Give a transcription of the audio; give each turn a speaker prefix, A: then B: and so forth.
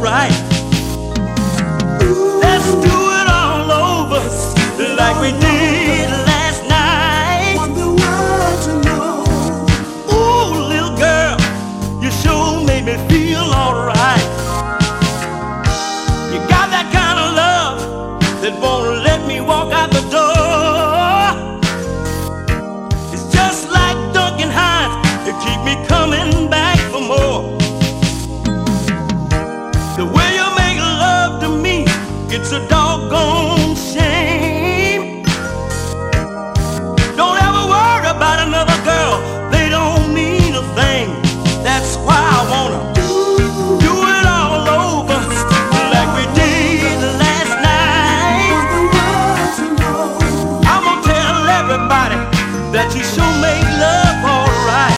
A: right. Let's do it all over like we did last night.
B: Want the world to know.
A: Ooh, little girl, you sure made me feel alright. You got that kind of love that won't let me walk out